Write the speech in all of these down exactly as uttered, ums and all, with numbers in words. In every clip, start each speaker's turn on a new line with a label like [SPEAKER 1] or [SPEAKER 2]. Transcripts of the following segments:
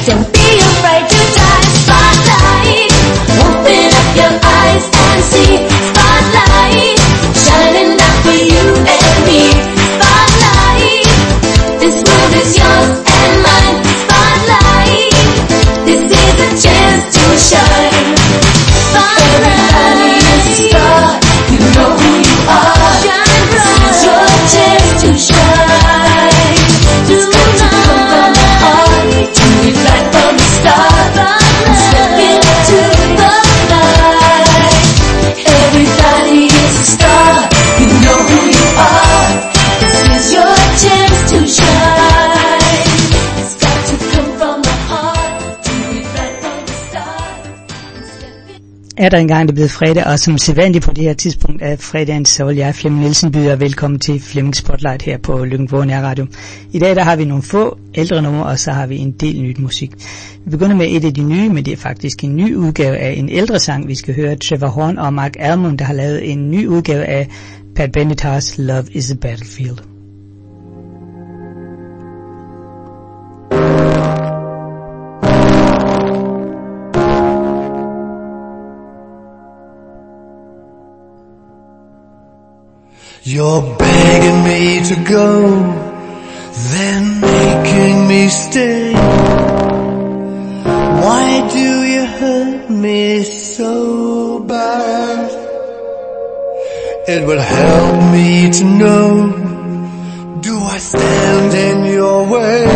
[SPEAKER 1] Don't be afraid to die. Spotlight, open up your eyes and see. Spotlight, shining out for you and me. Spotlight, this world is yours and mine. Spotlight, this is a chance to shine. Everybody is a star, you know who you are. Shine bright, this is your chance to shine. It's got to come from the heart, do it right from the start. And step into the light. Everybody is a star, you know who you are. This is your chance to shine. It's got to come from the heart, do it right from the start. And step in.
[SPEAKER 2] Er der engang det blevet fredag, og som sædvanligt på det her tidspunkt af fredagen, så vil jeg, Flemming Nielsen, byder velkommen til Flemming Spotlight her på Løkken Radio. I dag der har vi nogle få ældre numre, og så har vi en del nyt musik. Vi begynder med et af de nye, men det er faktisk en ny udgave af en ældre sang. Vi skal høre Trevor Horn og Mark Almond, der har lavet en ny udgave af Pat Benatar's Love is a Battlefield.
[SPEAKER 3] You're begging me to go, then making me stay. Why do you hurt me so bad? It would help me to know, do I stand in your way?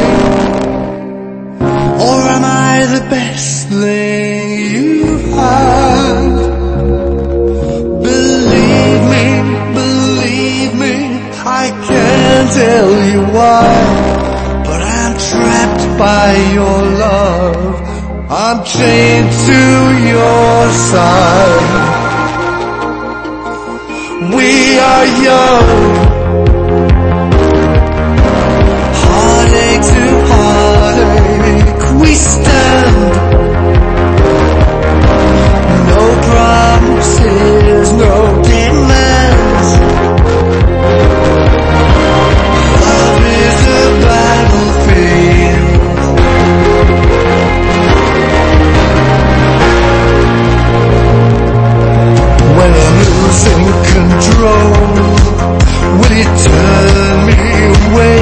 [SPEAKER 3] Or am I the best thing you've had? Believe me, I can't tell you why, but I'm trapped by your love. I'm chained to your side. We are young, heartache to heartache we stand. No promises, no demands. When I'm losing control, will you turn me away?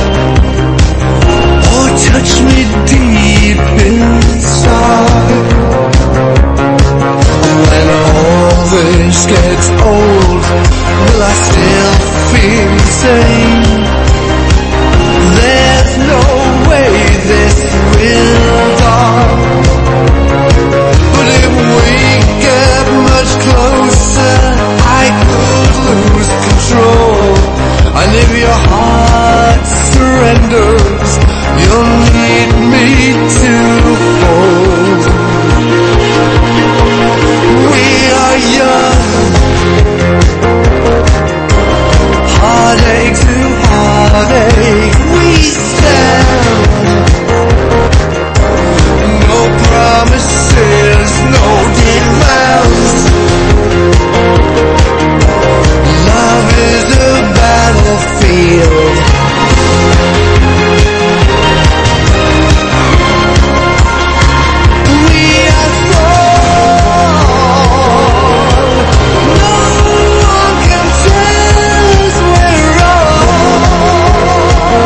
[SPEAKER 3] Or touch me deep inside? When all this gets old, will I still feel the same? There's no way this will die. But if we get much closer, I could lose control. And if your heart surrenders, you'll need me to hold. We are young, heartache to heartache we stand. No promises, no demands. Love is a battlefield. We are strong. No one can tell us we're wrong.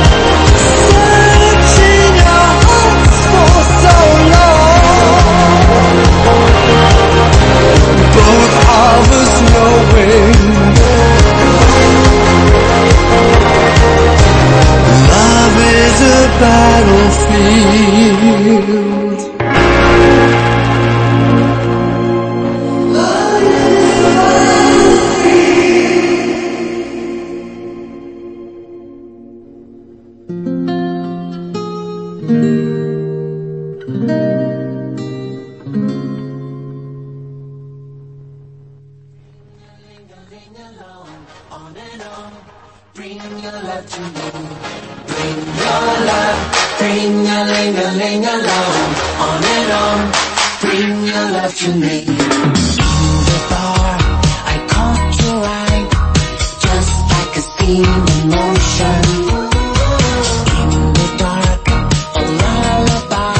[SPEAKER 3] Searching our hearts for so long. Both of us knowing love is a battlefield. Love is a
[SPEAKER 4] On and on, bring your love to me. Bring your love, bring a ling a ling along. On and on, bring your love to me. In the bar, I caught your eye, just like a scene in motion. In the dark, a lullaby.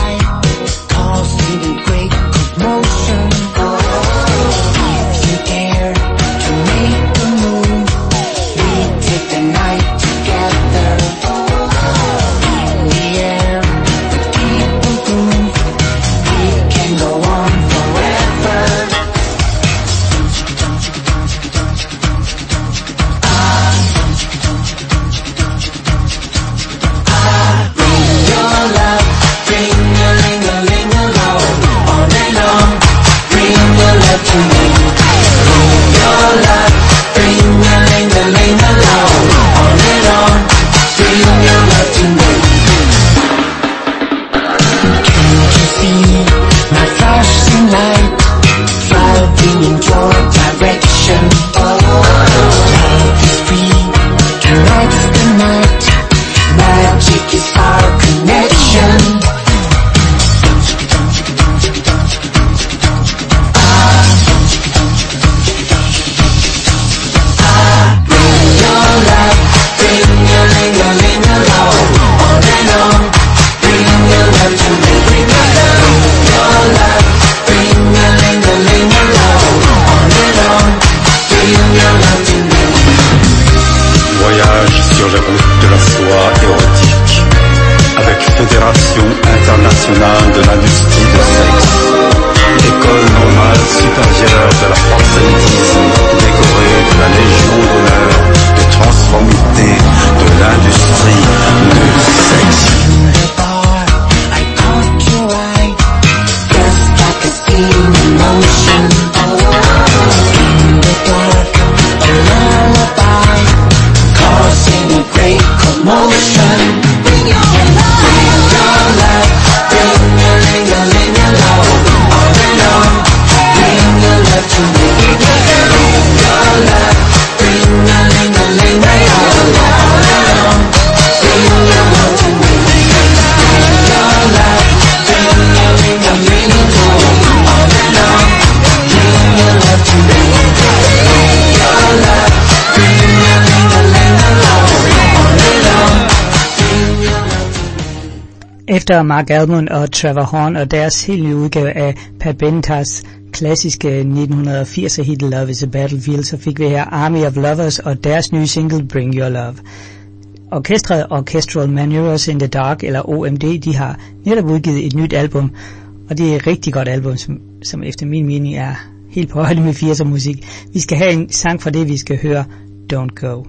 [SPEAKER 5] Fédération internationale de l'industrie de sexe. École normale supérieure de la proxénétisme, décorée de la Légion d'honneur de transformité de l'industrie de sexe.
[SPEAKER 4] I caught your eye, just like a scene in motion. In the dark, a lullaby, causing a great commotion. Bring your love, bring your love, bring your ling-a-ling along, on and on. Bring your love to me. Bring your love, bring your ling-a-ling along, on and on. Bring your love to me. Bring your love, bring your ling-a-ling along, on and on. Bring your love to me. Bring your love, bring your ling-a-ling along, on and on. Bring your love to me.
[SPEAKER 2] Efter Mark Almond og Trevor Horn og deres helt nye udgave af Pat Benatar's klassiske nitten firser hit Love is a Battlefield, så fik vi her Army of Lovers og deres nye single Bring Your Love. Orkestret Orchestral Maneuvers in the Dark, eller O M D, de har netop udgivet et nyt album, og det er et rigtig godt album, som, som efter min mening er helt på højde med firser musik. Vi skal have en sang fra det, vi skal høre Don't Go.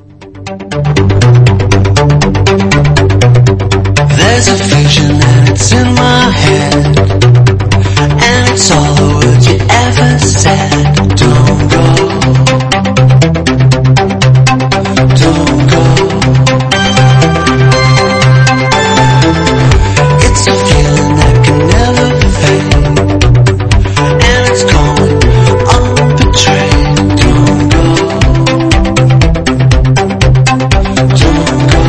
[SPEAKER 6] There's a vision and it's in my head, and it's all the words you ever said. Don't go, don't go. It's a feeling that can never fade, and it's going unbetrayed. Don't go, don't go.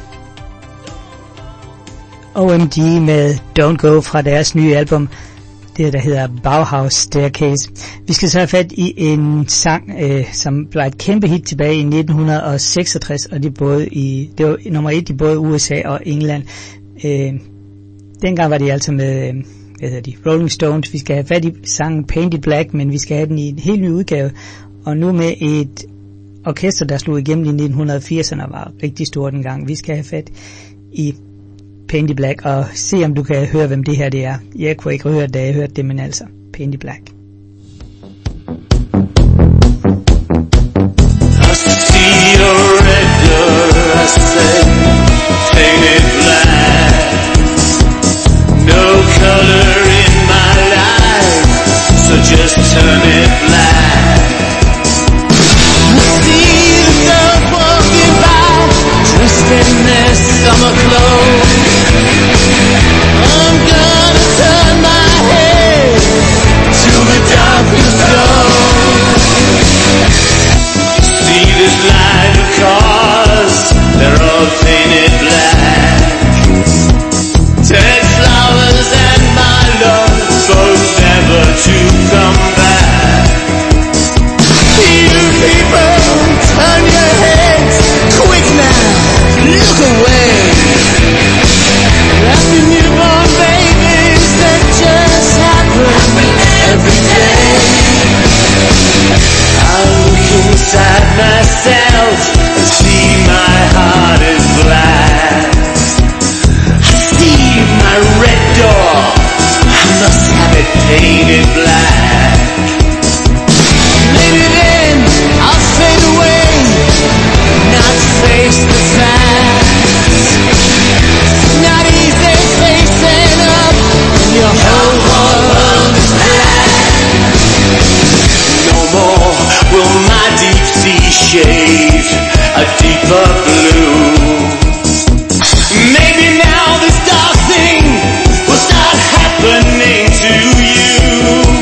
[SPEAKER 2] O M D med Don't Go fra deres nye album. det der hedder Bauhaus Staircase. Vi skal så have fat i en sang, øh, som blev et kæmpe hit tilbage i nitten seksogtres, og det, både i, det var nummer et i både U S A og England. Øh, dengang var de altså med øh, hvad hedder de, Rolling Stones. Vi skal have fat i sangen Painted Black, men vi skal have den i en helt ny udgave, og nu med et orkester, der slog igennem i nitten firserne og var rigtig stort dengang. Vi skal have fat i Painted Black og se om du kan høre, hvem det her det er. Jeg kunne ikke høre det, da jeg hørte det, men altså Painted Black.
[SPEAKER 7] I see a red door, I say, painted black. No color in my life, so just turn it black. I see the girls walking by, dressed in their summer clothes. I'm gonna turn my head to the darkness goes. See this line of cars, they're all painted black. Dead flowers and my love, both never to come back. You people, turn your heads, quick now, look away. Happy newborn babies that just happen every day. I look inside myself and see my heart is black. I see my red door, I must have it painted black. Maybe then I'll fade away, not face the facts. Not easy facing up when your whole world is black. No more will my deep sea shade a deeper blue. Maybe now this dark thing will start happening to you.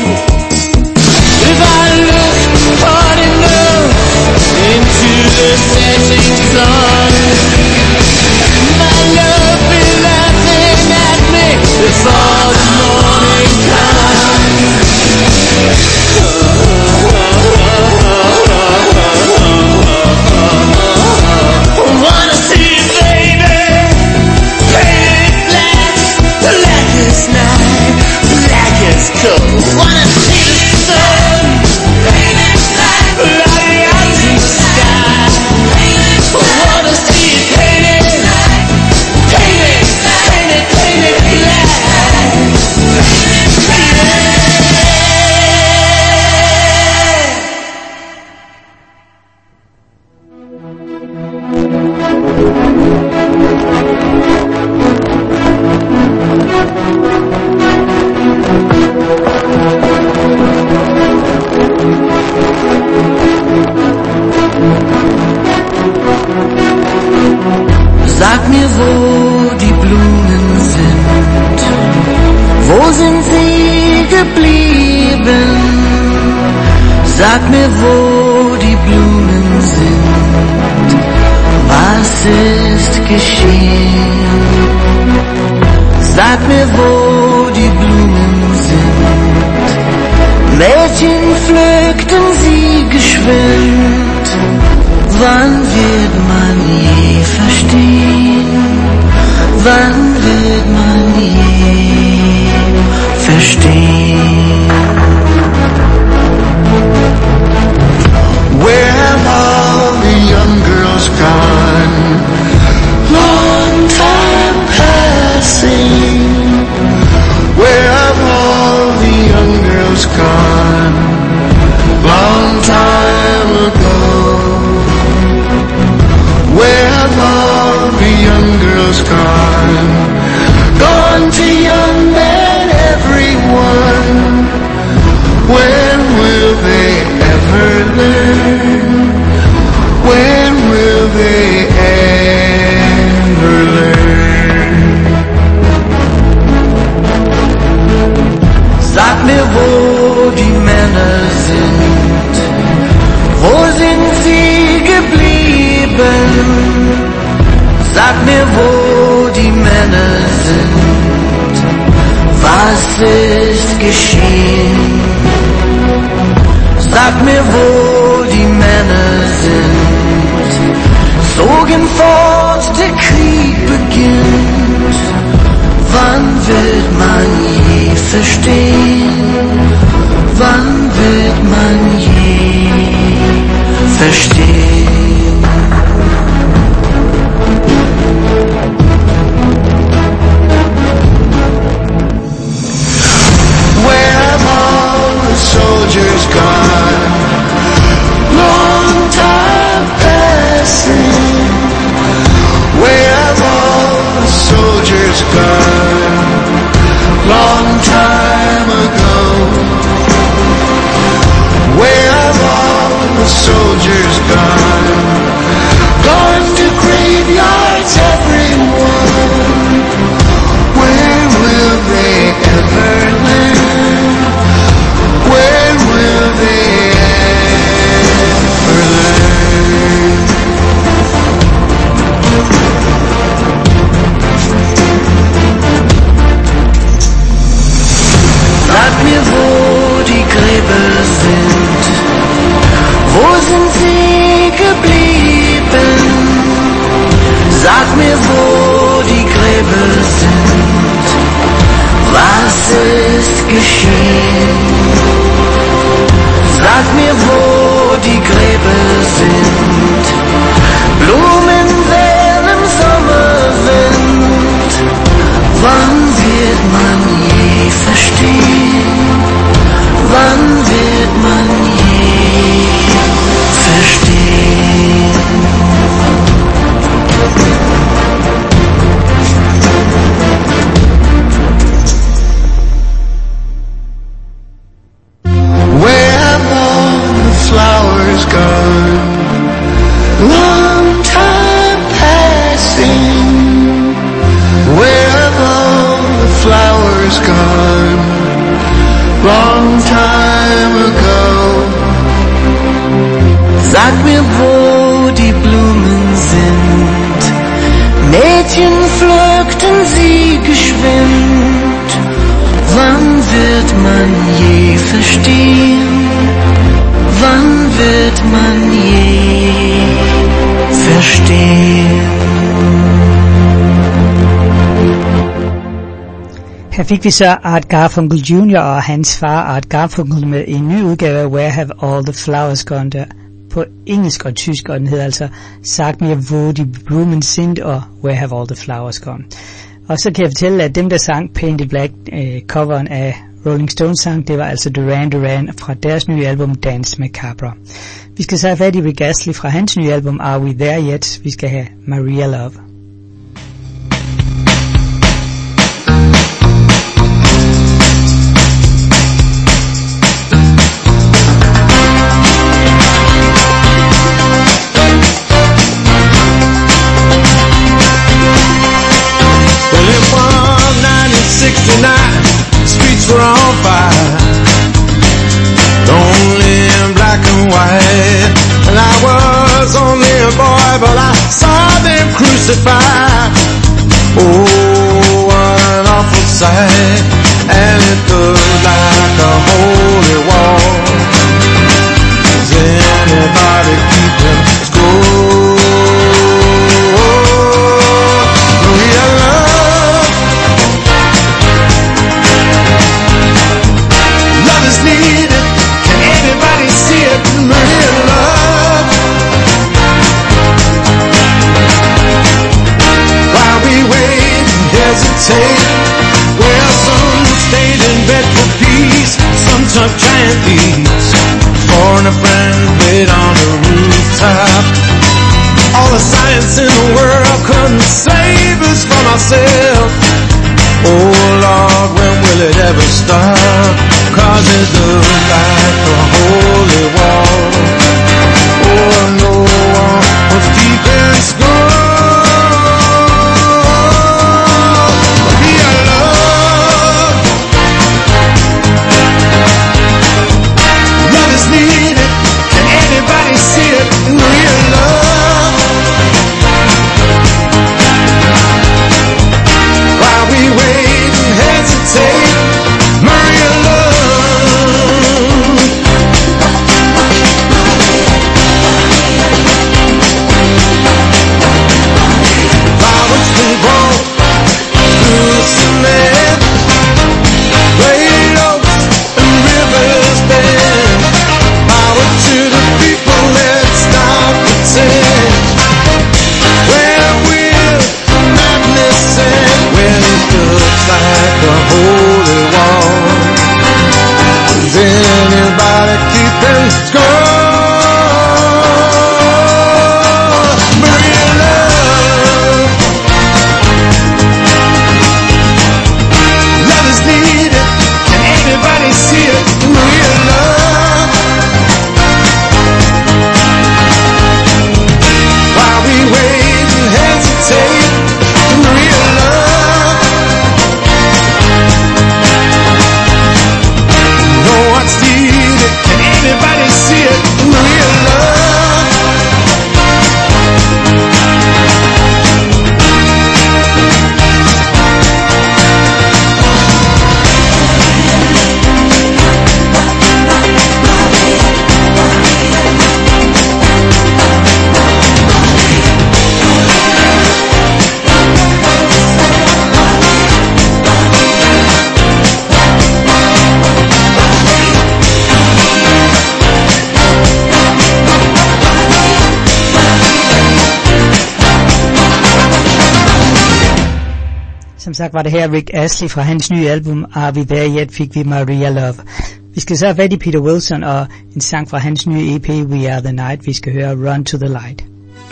[SPEAKER 7] If I look hard enough into the setting sun, my love be laughing at me before the morning comes. Wanna see you, baby, painted black, black as night, black as cold. Wanna see the sun, painted black, light out in the sky. Wanna see you painted black, painted, painted, painted black. Sag mir, wo die Blumen sind, wo sind sie geblieben? Sag mir, wo die Blumen sind, was ist geschehen? Sag mir, wo die Blumen sind, Mädchen pflückten sie geschwind. Wann wird man je verstehen? Wann wird man je verstehen?
[SPEAKER 3] Where have all the young girls gone? Long time passing. Where have all the young girls gone? Long time ago. Where have all the young girls gone?
[SPEAKER 6] geschehen? Sag mir, wo die Männer sind, zogen fort, der Krieg beginnt. Wann wird man je verstehen? Wann wird man je verstehen?
[SPEAKER 3] Where have all the soldiers gone? Long time passing. Where have all the soldiers gone? Long time ago. Where have all the soldiers gone? Gone to graveyards, everyone. Where will they ever land? Where will they ever land?
[SPEAKER 6] Sag mir, wo die Gräber sind, wo sind sie geblieben? Sag mir, wo die Gräber sind, was ist geschehen? Sag mir, wo die Gräber sind, Blumen wehen im Sommerwind. Wann wird man je verstehen? Wann wird man je verstehen?
[SPEAKER 3] Where have all the flowers gone? Long time passing. Where have all the flowers gone? Long time ago.
[SPEAKER 6] Sag mir, wo die Blumen sind, Mädchen pflückten sie geschwind. Wann wird man je verstehen? Wann wird man je verstehen?
[SPEAKER 2] Her fik vi så Art Garfunkel junior og hans far Art Garfunkel med en ny udgave af Where Have All the Flowers Gone, der på engelsk og tysk, og den hedder altså Sag mir, wo die Blumen sind og Where Have All the Flowers Gone. Og så kan jeg fortælle, at dem der sang Painted Black, øh, coveren af Rolling Stones sang, det var altså Duran Duran fra deres nye album Dance Macabre. Vi skal så have fat i Rick Astley fra hans nye album Are We There Yet? Vi skal have Maria Love.
[SPEAKER 8] sixty-nine, streets were on fire, only in black and white, and I was only a boy, but I saw them crucified. Oh, what an awful sight, and it looked like a holy war. Does anybody keeping score? Maria Love, love is needed. Can anybody see it? Maria Love. While we wait and hesitate, well, some stayed in bed for peace, some took giant leaps. Foreigner friends laid on the rooftop. All the science in the world couldn't save us from ourselves. Oh Lord, when will it ever stop? Cause it looks like a holy wall. Oh, no one was deep in school. Maria Love, love is needed. Can anybody see it? Maria Love. While we wait and hesitate, Maria Love.
[SPEAKER 2] som sagt var det her Rick Astley fra hans nye album Are We There Yet, fik vi Maria Love. Vi skal så have fat i Peter Wilson og en sang fra hans nye E P We Are The Night. Vi skal høre Run To The Light.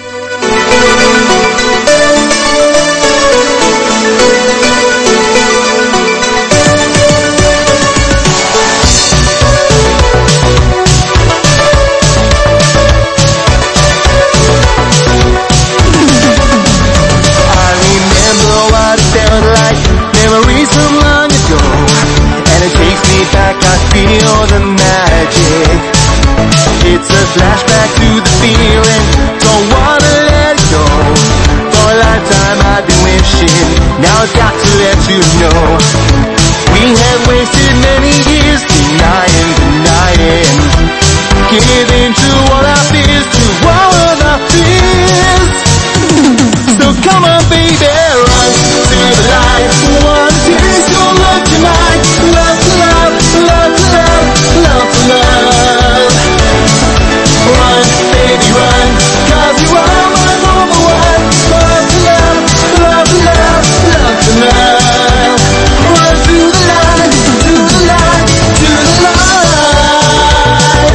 [SPEAKER 9] Feel the magic. It's a flashback to the feeling. Don't wanna let it go. For a lifetime I've been wishing. Now I've got to let you know. We have wasted many years denying, denying. Giving to all our fears, to all of our fears. So come on baby, run to the light. One taste your love tonight. Love to love, love to love, love to love. Run, baby, run, 'cause you are my number one. Love to love, love to love, love to love. Run to the light, to the light, to the light.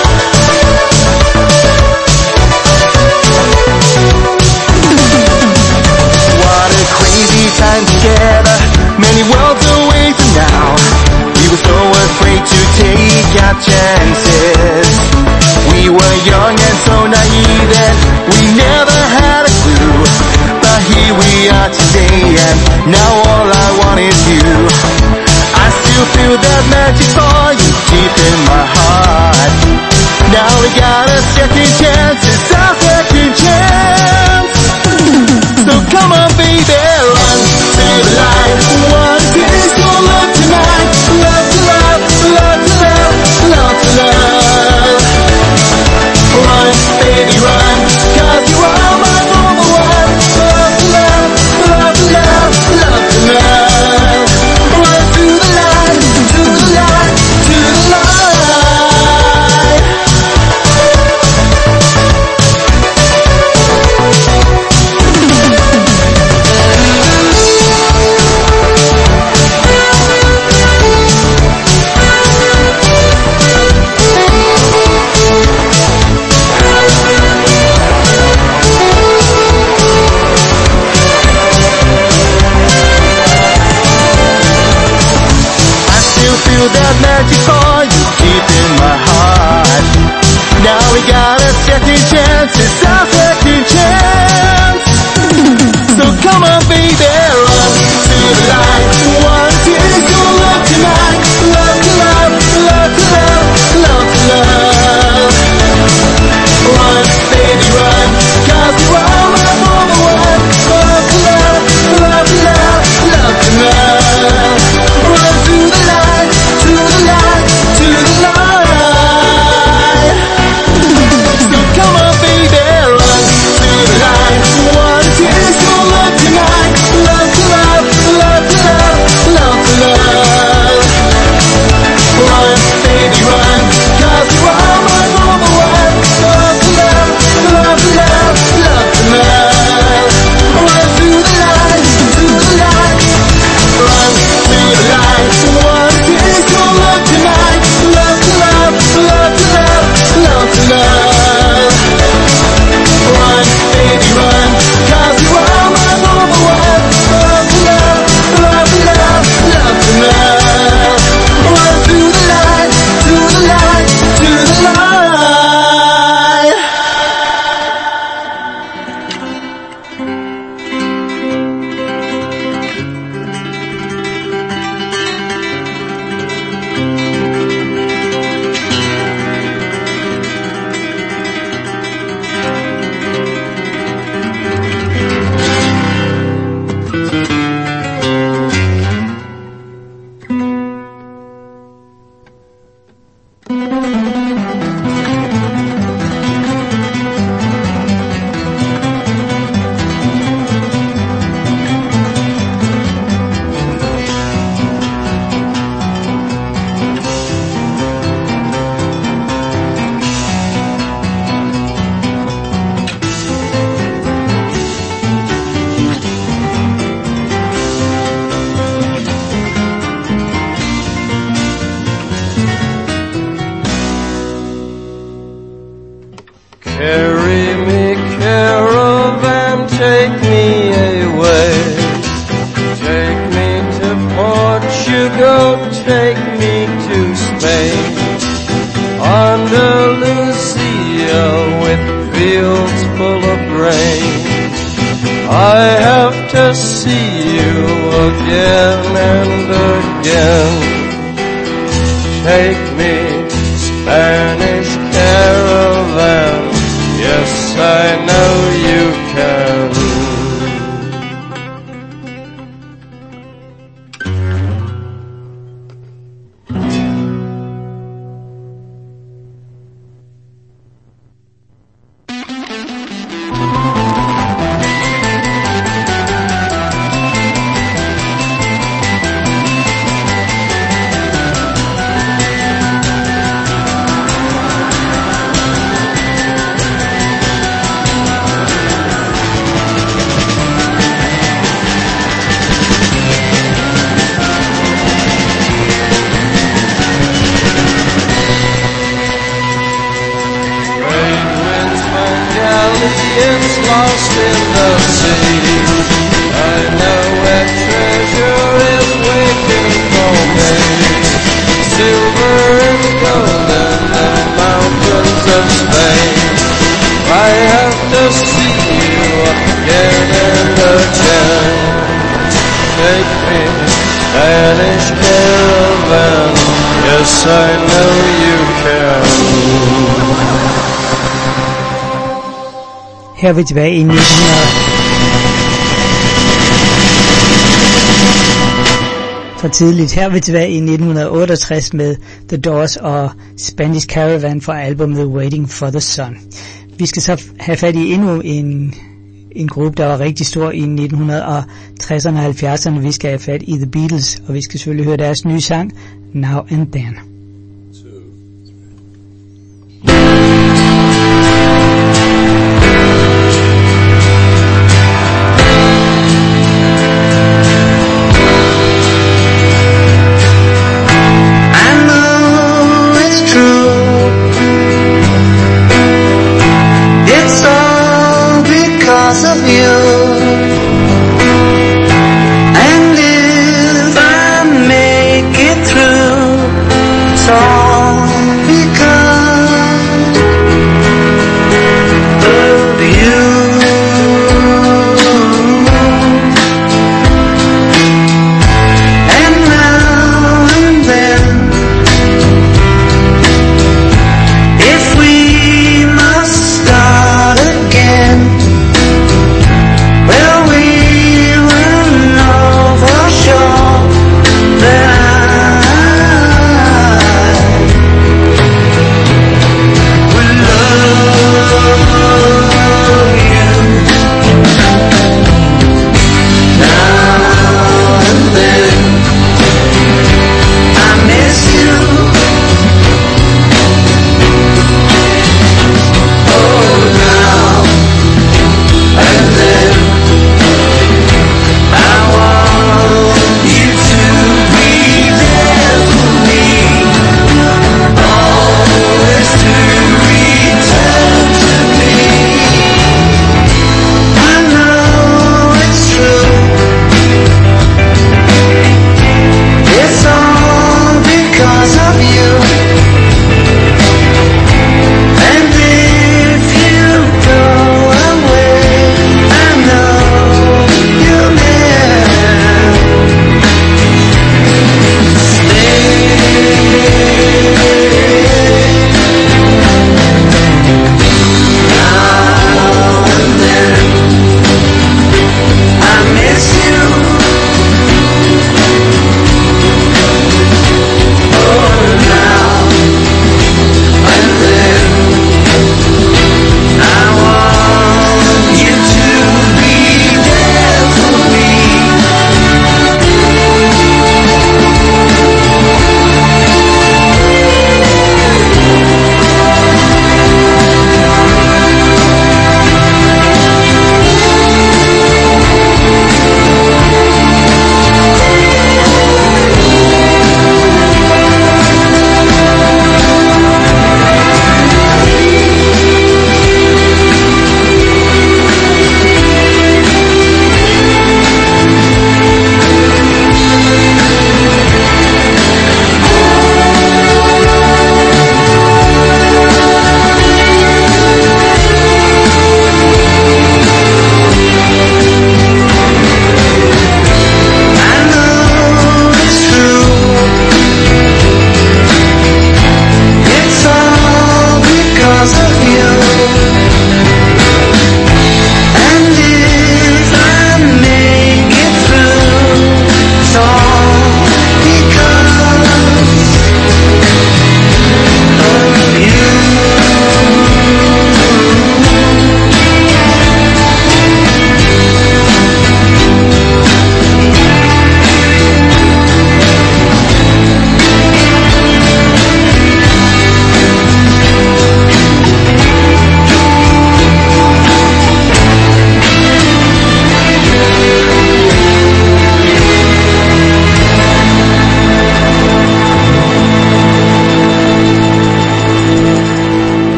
[SPEAKER 9] What a crazy time together, many worlds away from now. We were so afraid to take our chances. We were young and so naive and we never had a clue. But here we are today and now all I want is you. I still feel that magic for you deep in my heart. Now we got a second chance, it's our second chance. So come on baby, run to the light. One taste your love tonight. Love to love, love to love, love to love. Run, baby, run, 'cause you are my number one. Love to love, love to love, love to love. Run to the light, to the light, to the light. Feel that magic for you deep in my heart. Now we got a second chance, it's our second chance. So come on baby, run to the light. One taste your love tonight. Love to love, love to love, love to love. Run, baby, run, 'cause you are my number one. Love to love, love to love, love to love. Run to the light, to the light, to the light. So come on baby, run to the light. One taste your love tonight. Love
[SPEAKER 10] go, take me to Spain, Andalusia with fields full of rain. I have to see you again and again. Take me, Spanish caravan, yes, I know you can. Lost in the sea, I know where treasure is waiting for me. Silver and gold in the mountains of Spain. I have to see you again and again. Take me, Spanish caravan, yes, I know you can.
[SPEAKER 2] Her er vi tilbage i nitten hundrede. For tidligt. Her er vi tilbage i nitten otteogtres med The Doors og Spanish Caravan fra albumet Waiting for the Sun. Vi skal så have fat i endnu en, en gruppe, der var rigtig stor i nitten tresserne og halvfjerdserne. Vi skal have fat i The Beatles, og vi skal selvfølgelig høre deres nye sang Now and Then.
[SPEAKER 6] And if I make it through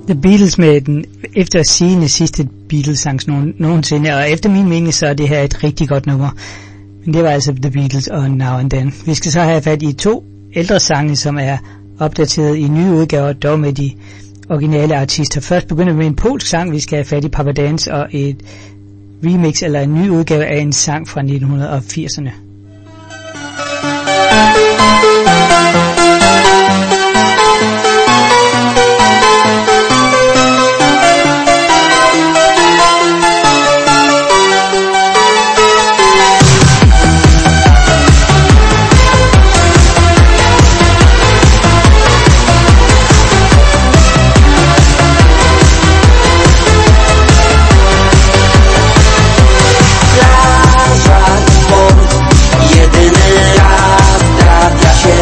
[SPEAKER 2] The Beatles med den efter sigende sidste Beatles-sang nogen, nogensinde, og efter min mening så er det her et rigtig godt nummer. Men det var altså The Beatles og Now and Then. Vi skal så have fat i to ældre sange, som er opdateret i nye udgaver, dog med de originale artister. Først begynder vi med en polsk sang, vi skal have fat i Papa Dance, og et remix eller en ny udgave af en sang fra nitten firserne.
[SPEAKER 6] Jedyny raz trafia się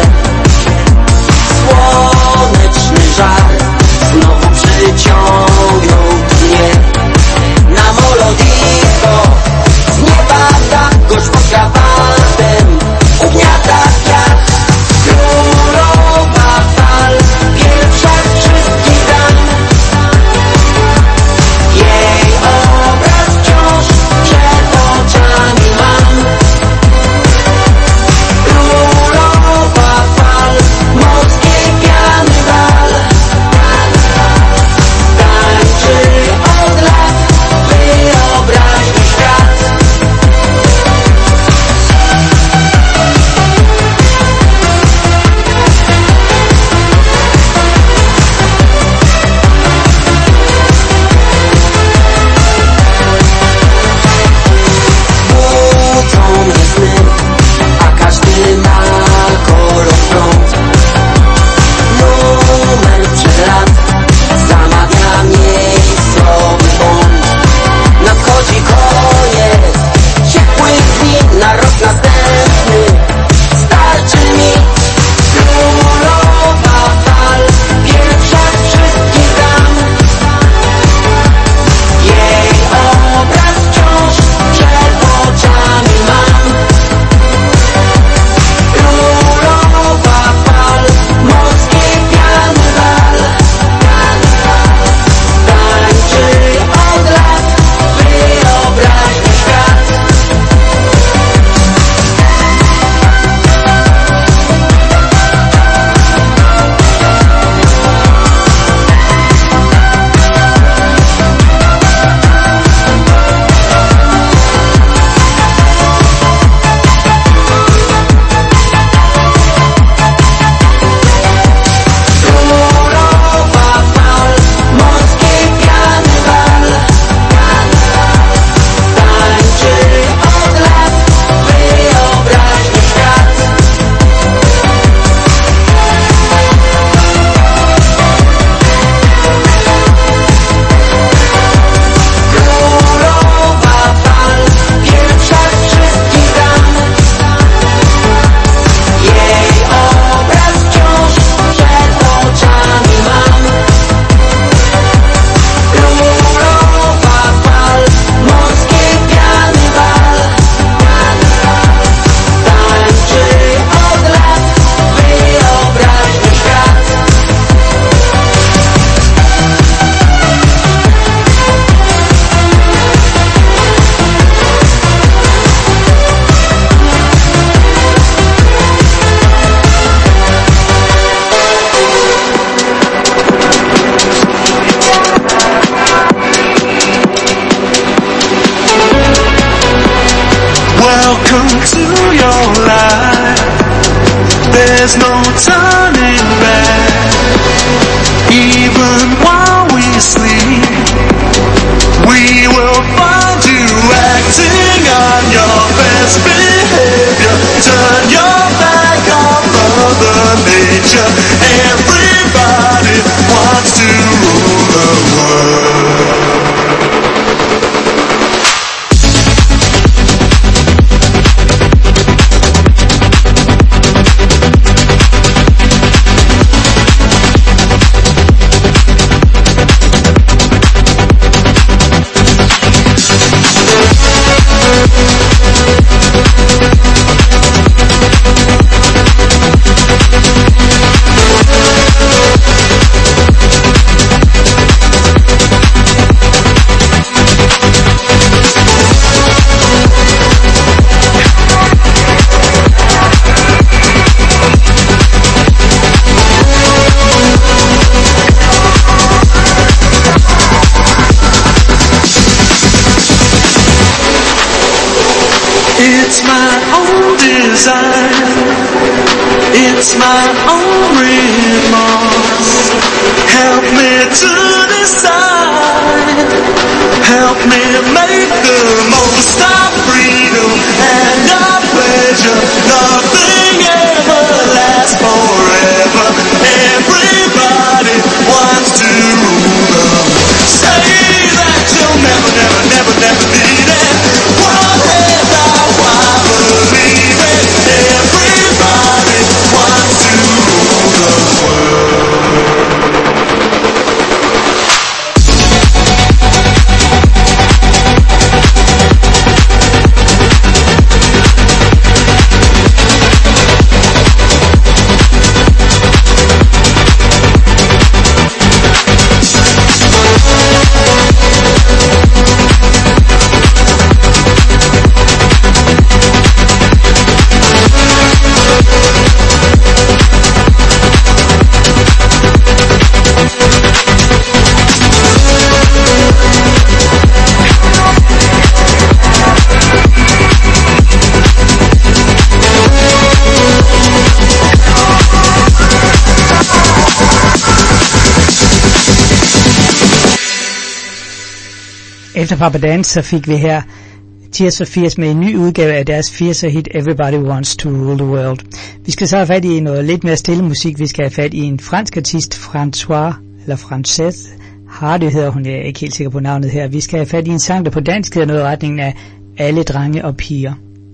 [SPEAKER 8] design. It's my own remorse. Help me to decide. Help me make the most of freedom and of pleasure. Nothing ever lasts forever. Everybody wants to rule them. Say that you'll never, never, never, never need it. Whatever, I believe it. Everybody wants to rule the world.
[SPEAKER 2] Efter Papa Dance, så fik vi her Tears for Fears med en ny udgave af deres firser hit Everybody Wants to Rule the World. Vi skal så have fat i noget lidt mere stille musik. Vi skal have fat i en fransk artist, François, eller Française Hardy hedder hun, jeg er ikke helt sikker på navnet her. Vi skal have fat i en sang, der på dansk hedder noget i retningen af Alle drenge og piger.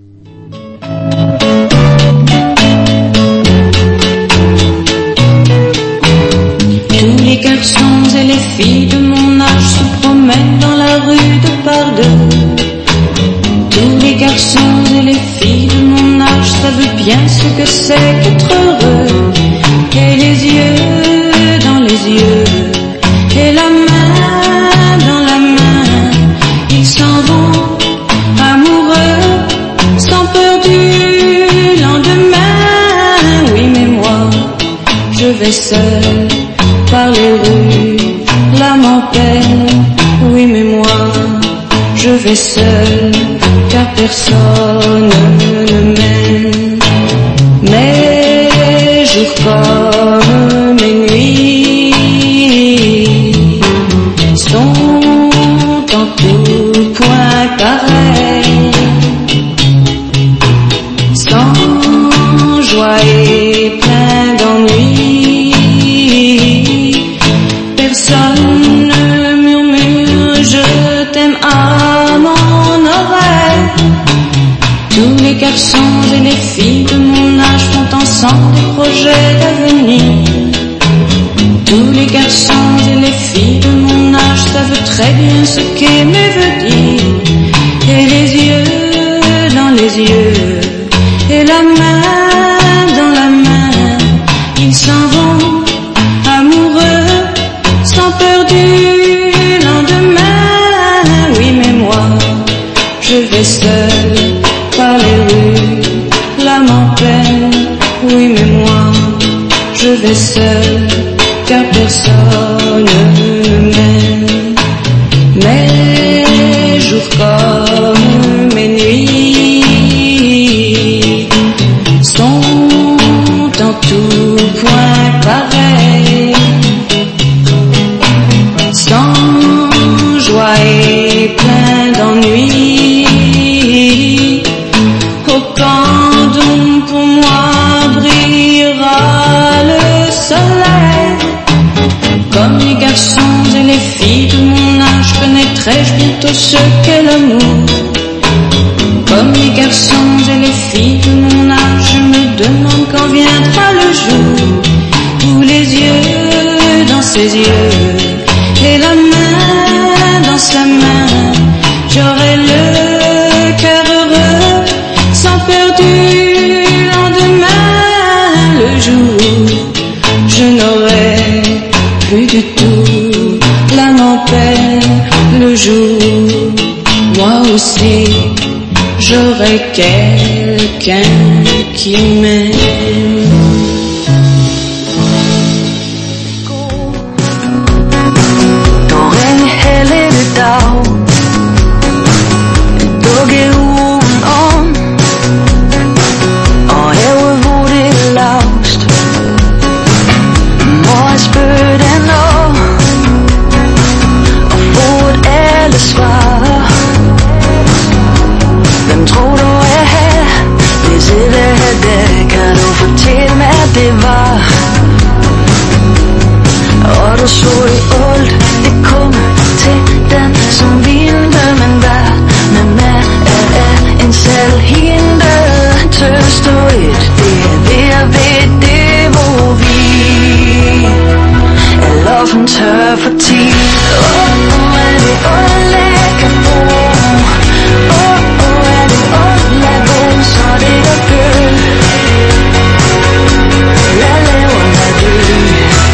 [SPEAKER 11] Tous les garçons et les filles de mon âge se promènent dans la rue de par deux. Tous les garçons et les filles de mon âge savent bien ce que c'est qu'être heureux. Et les yeux dans les yeux, et la main dans la main, ils s'en vont amoureux, sans peur du lendemain. Oui mais moi, je vais seul par les rues, l'âme en peine. Oui mais moi, je vais seul, car personne ne m'aime. Mes jours comme mes nuits sont en tout point pareils, sans joie et plein d'ennui. Personne ne murmure je t'aime à mon oreille. Tous les garçons et les filles de mon âge font ensemble des projets d'avenir. Tous les garçons et les filles de mon âge savent très bien ce qu'aimer veut dire. Et les yeux dans les yeux, et la main dans la main, ils s'en vont amoureux, sans peur du lendemain. Oui mais moi, je vais seul par les rues, l'âme en peine. Oui mais moi, je vais seul, car personne ne m'aime. Mes jours comme mes nuits sont en tout point pareils, sans joie et plein d'ennui. Au camp d'où pour moi brillera le soleil. Comme les garçons et les filles de mon âge, connaîtrai-je bientôt ce qu'est l'amour. Comme les garçons et les filles de mon âge, je me demande quand viendra le jour où les yeux dans ses yeux, et la main dans sa main, j'aurai le cœur heureux, sans peur du lendemain. Le jour où je n'aurai plus du tout l'âme en peine. Le jour où moi aussi j'aurai quelqu'un qui m'aime.
[SPEAKER 6] Don't helvete dag dukke ugen om.
[SPEAKER 11] så i old. Det kommer til den som vinde, men hvad med mig er en selvhinde. Tørst og et, det er ved at ved det, hvor vi er loven tør for tid. Åh, oh, er det old lækker på. Åh, oh, er det old lækker, så det er gød. Jeg laver mig død.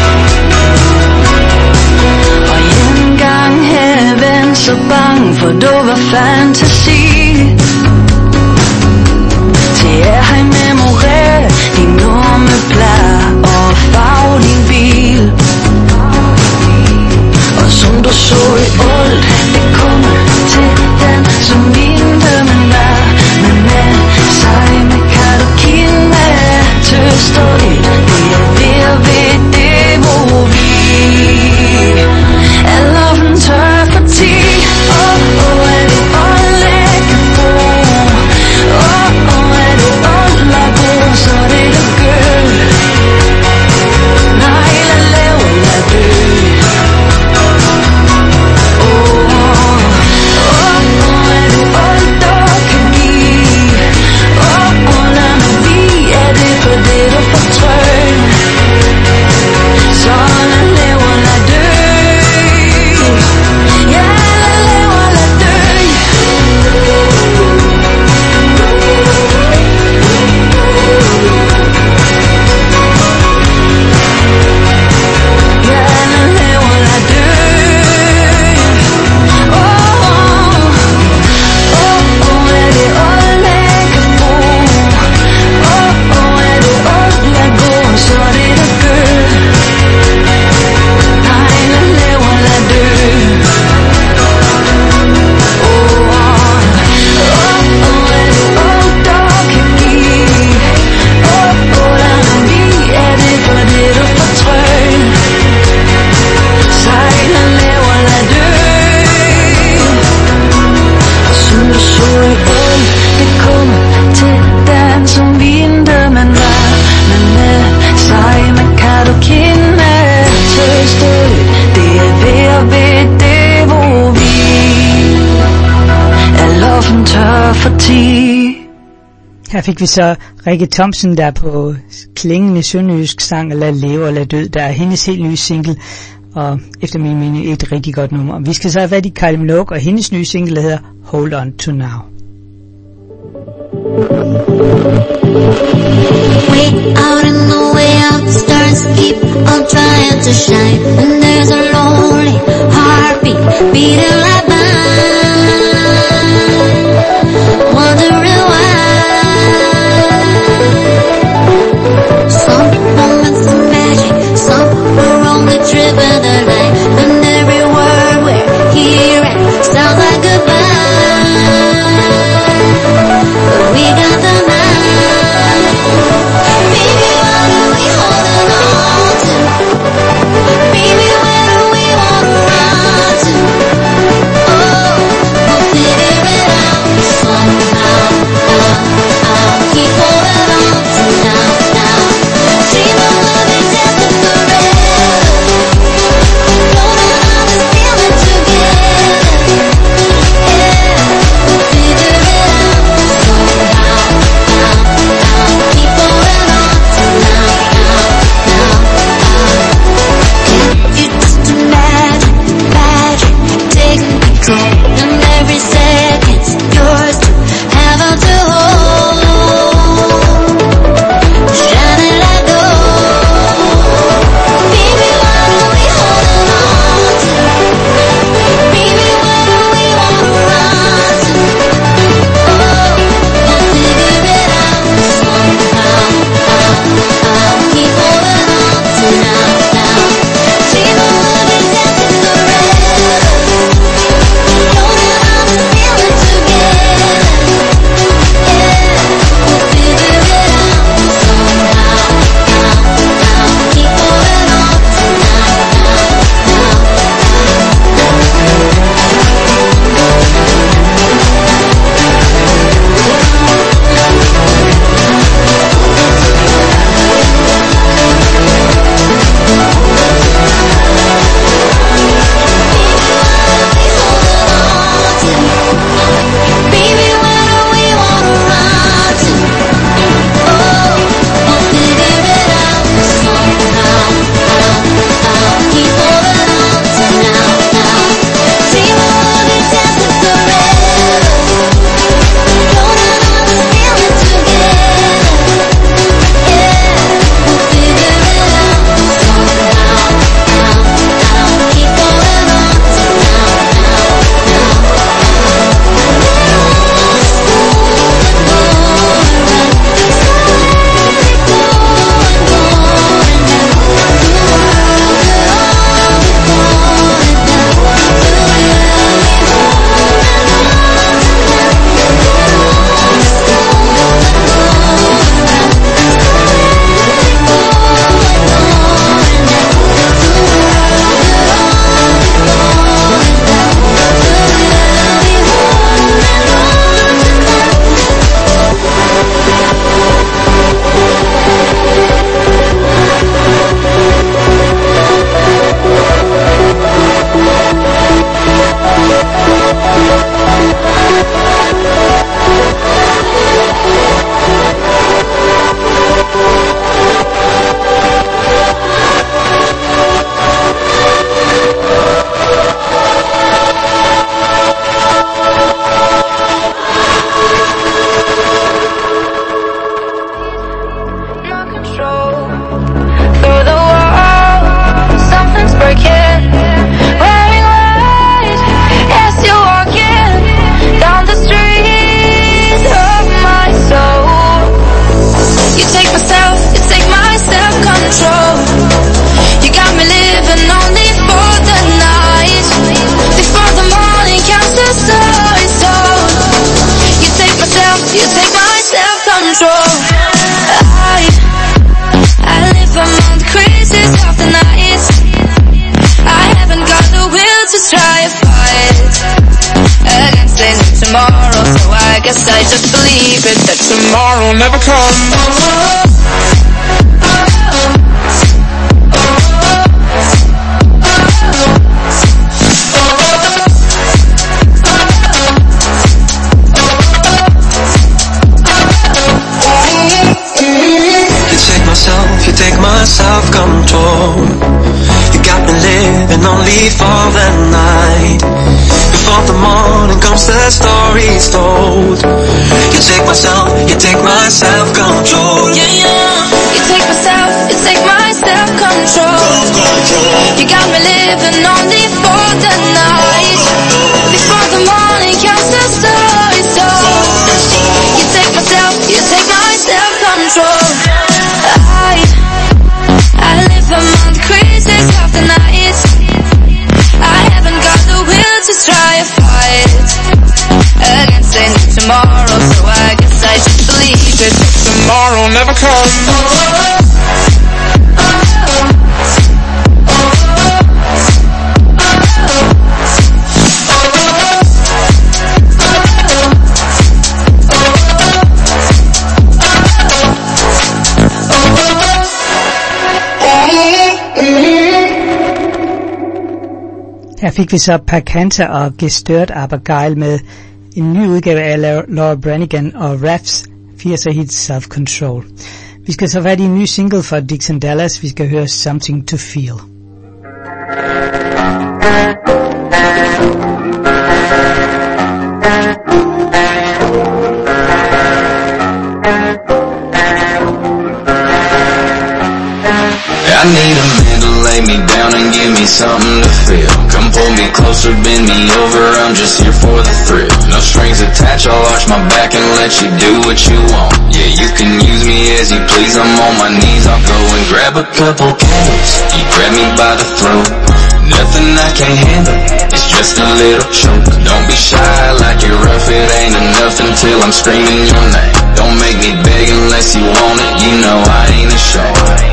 [SPEAKER 11] Og en gang heaven så bange, for du var fantasi. Til jeg har memoreret din nummerplade og farve din bil. Og som du så i old, det kommer til den som vinte, men hvad med mig, sej med kan du kende. Tøst og et, det er ved at ved det, hvor vi er loven tør for tid. Åh, oh, er det old lækker på. Åh, oh, er det old lækker, så det er gød. Nej, lad lave, lad dø.
[SPEAKER 2] Her fik vi så Rikke Thomsen, der på klingende sønderjysk sang Lad leve og lad død, der er hendes helt nye single, og efter min mening et rigtig godt nummer. Vi skal så have fat i Kylie Minogue, og hendes nye single, der hedder Hold On To Now.
[SPEAKER 1] Way out in the way out, the stars keep on trying to shine, and there's a lonely heartbeat beating like mine, wondering why. Some moments of magic, some are only driven the night, and every word we're hearing sounds like goodbye, but we got the night. Baby, what are we holding on to? Baby, where are we?
[SPEAKER 11] self-control. I, I live among the crazies of the night. I haven't got the will to try a fight against a new tomorrow, so I guess I just believe it that tomorrow never comes.
[SPEAKER 6] You take my self-control. You got me living only for the night. Before the morning comes, the story's told. You take myself, you take my self-control.
[SPEAKER 11] Yeah, yeah. You take myself, you take my self-control. You got me living only for the night. Before the morning comes, the story's told. You take myself, you take my self-control. I, I live among the crazies of the night. I haven't got the will to try a fight against a new tomorrow, so I guess I just believe it. Tomorrow never comes.
[SPEAKER 2] Her fik vi så Pakanta og Gestört aber geil med en ny udgave af Laura Branigan og Raffs firser hit Self-Control. Vi skal så have en ny single fra Dixon Dallas. Vi skal høre Something to Feel.
[SPEAKER 12] I need a man to lay me down and give me something to feel. Come pull me closer, bend me over, I'm just here for the thrill. No strings attached, I'll arch my back and let you do what you want. Yeah, you can use me as you please, I'm on my knees, I'll go and grab a couple candles. You grab me by the throat, nothing I can't handle, it's just a little choke. Don't be shy like you're rough, it ain't enough until I'm screaming your name. Don't make me beg unless you want it, you know I ain't ashamed.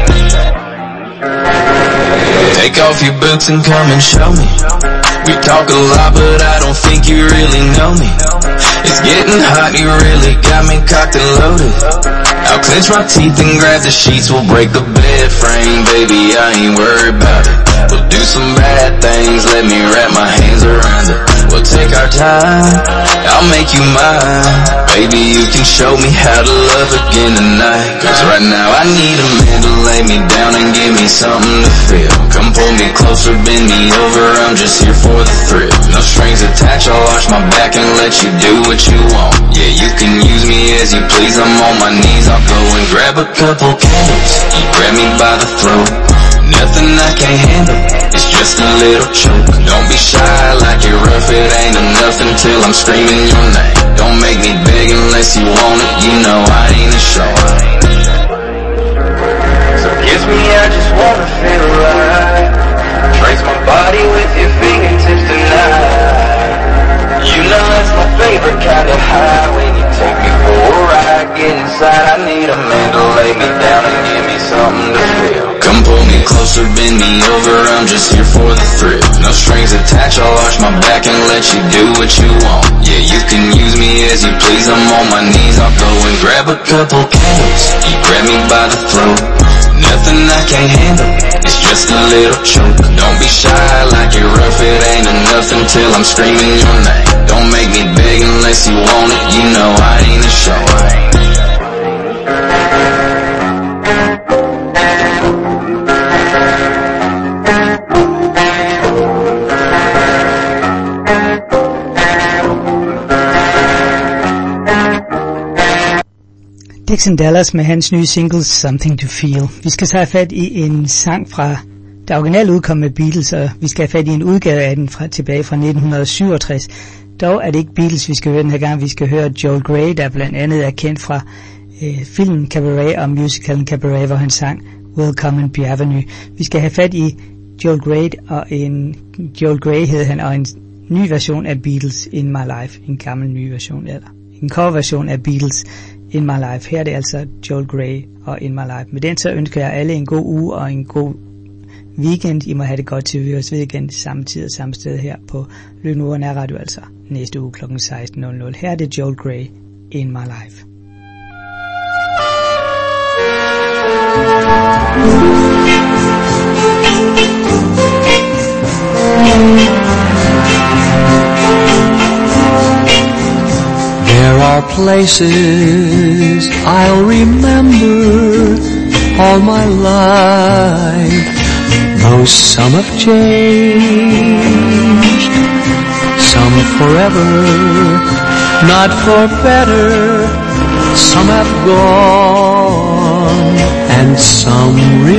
[SPEAKER 12] Take off your boots and come and show me. We talk a lot, but I don't think you really know me. It's getting hot, you really got me cocked and loaded. I'll clench my teeth and grab the sheets, we'll break the bed frame, baby, I ain't worried about it. We'll do some bad things, let me wrap my hands around it. We'll take our time, I'll make you mine. Baby, you can show me how to love again tonight. Cause right now I need a man to lay me down and give me something to feel. Come pull me closer, bend me over, I'm just here for the thrill. No strings attached, I'll arch my back and let you do what you want. Yeah, you can use me as you please, I'm on my knees, I'll go and grab a couple candles. You grab me by the throat, nothing I can't handle, it's just a little choke. Don't be shy like you're rough, it ain't enough until I'm screaming your name. Don't make me beg unless you want it, you know I ain't ashamed. So kiss me, I just wanna feel alive. Trace my body with your fingertips tonight. You know it's my favorite kind of high. When you take me for a ride, get inside, I need a man to lay me down and give me something to feel. Come pull me closer, bend me over, I'm just here for the thrill. No strings attached, I'll arch my back and let you do what you want. Yeah, you can use me as you please, I'm on my knees, I'll go and grab a couple candles. You grab me by the throat, nothing I can't handle, it's just a little choke. Don't be shy like you're rough, it ain't enough until I'm screaming your name. Don't make me beg unless you want it, you know I ain't ashamed.
[SPEAKER 2] Dixon Dallas med hans nye single Something to Feel. Vi skal så have fat i en sang fra der originalt udkom med Beatles, og vi skal have fat i en udgave af den fra, tilbage fra nitten syvogtres. Dog er det ikke Beatles, vi skal høre den her gang. Vi skal høre Joel Grey, der blandt andet er kendt fra øh, filmen Cabaret og musicalen Cabaret, hvor han sang Welcome and Be Avenue. Vi skal have fat i Joel Grey, og en Joel Grey hed han, og en ny version af Beatles In My Life. En gammel ny version, eller en coverversion af Beatles In My Life. Her er det altså Joel Grey og In My Life. Med den så ønsker jeg alle en god uge og en god weekend. I må have det godt til vi høres ved igen samme tid og samme sted her på Lyden Radio, altså næste uge klokken seksten nul nul. Her er det Joel Grey, In My Life.
[SPEAKER 8] There are places I'll remember all my life, though some have changed, some forever, not for better, some have gone and some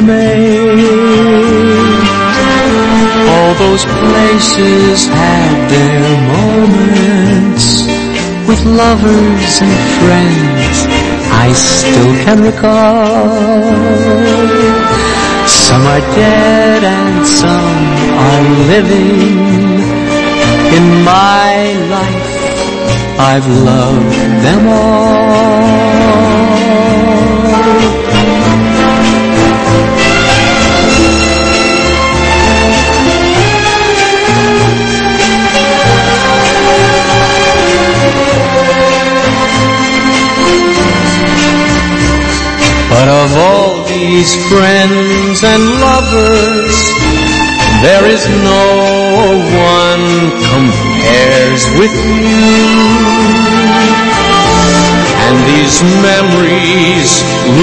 [SPEAKER 8] remain. All those places had their moments with lovers and friends I still can recall. Some are dead and some are living. In my life I've loved them all. But of all these friends and lovers, there is no one compares with you. And these memories